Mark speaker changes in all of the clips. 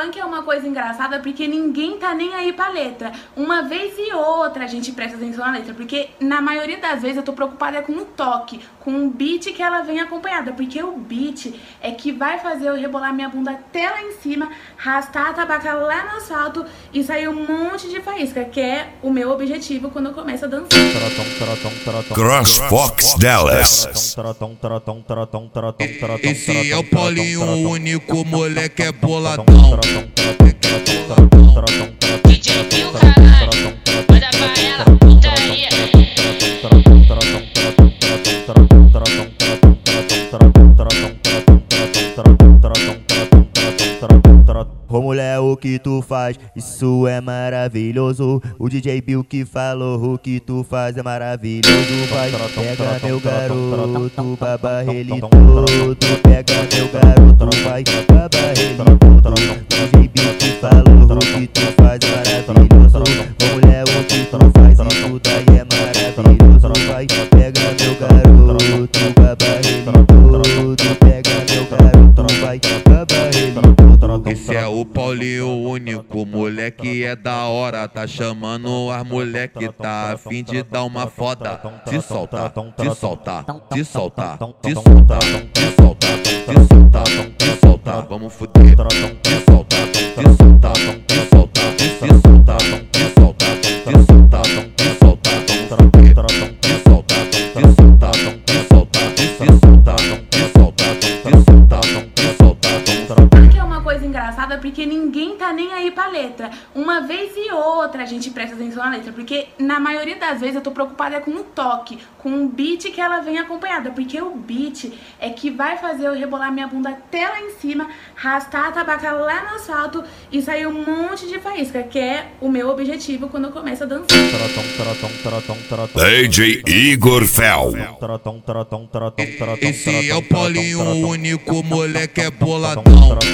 Speaker 1: Funk é uma coisa engraçada porque ninguém tá nem aí pra letra. Uma vez e outra a gente presta atenção na letra, porque na maioria das vezes eu tô preocupada com o toque, com o beat que ela vem acompanhada, porque o beat é que vai fazer eu rebolar minha bunda até lá em cima, arrastar a tabaca lá no asfalto e sair um monte de faísca, que é o meu objetivo quando eu começo a dançar.
Speaker 2: CrossFox Dallas.
Speaker 3: Esse é o Paulinho, o único moleque é boladão.
Speaker 4: DJ Bill, caralho, manda pra ela, putaria.
Speaker 5: Ô mulher, o que tu faz, isso é maravilhoso. O DJ Bill que falou, o que tu faz é maravilhoso. Vai, pega meu garoto, baba ele todo. Pega meu garoto, vai, baba ele todo. O DJ Bill que falou, o que tu faz é maravilhoso. Ô mulher, o que tu faz, isso daí é maravilhoso. Vai, pega meu garoto, baba ele todo. Pega meu garoto, vai, baba ele todo.
Speaker 3: Esse é o Paulinho, o único moleque é da hora. Tá chamando as moleque, tá a fim de dar uma foda. Te soltar, te soltar, te soltar, te soltar, te soltar, te soltar, te soltar, vamos fuder. Te soltar, te soltar, te soltar, te soltar, te soltar, te soltar, te soltar, vamos fuder. Te soltar, te soltar, te soltar, te soltar, te soltar, te soltar, te soltar,
Speaker 1: Funk é uma coisa engraçada porque ninguém tá nem aí pra letra. Uma vez e outra a gente presta atenção na letra, porque na maioria das vezes eu tô preocupada com o toque, com o beat que ela vem acompanhada, porque o beat é que vai fazer eu rebolar minha bunda até lá em cima, arrastar a tabaca lá no asfalto e sair um monte de faísca, que é o meu objetivo quando eu começo a dançar.
Speaker 2: DJ Igor Fel.
Speaker 3: Esse é o Paulinho, o único moleque é boladão.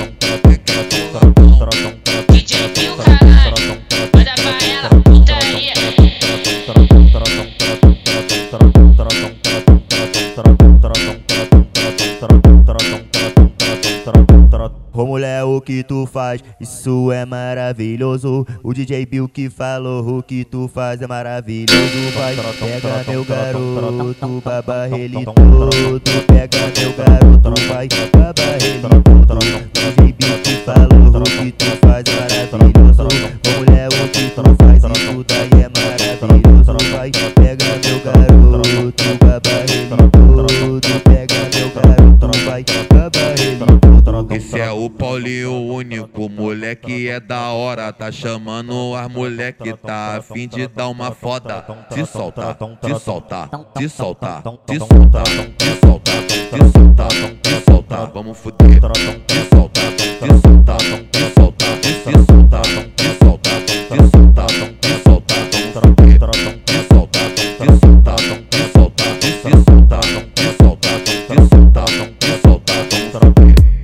Speaker 4: DJ Bill, caralho, manda pra ela, putaria.
Speaker 5: Ô mulher, o que tu faz, isso é maravilhoso. O DJ Bill que falou, o que tu faz é maravilhoso. Vai, pega meu garoto, baba ele todo. Pega meu garoto, vai, baba ele todo. O DJ Bill que falou, o que tu faz é maravilhoso. Ô mulher, o que tu faz, isso daí é maravilhoso. Vai, pega meu garoto, baba ele todo. Pega meu garoto, vai, baba ele todo.
Speaker 3: Esse é o Paulinho, o único moleque é da hora. Tá chamando as moleque, tá a fim de dar uma foda. Te soltar, te soltar, te soltar, te soltar, te soltar, te soltar, te soltar, vamos fuder. Te soltar.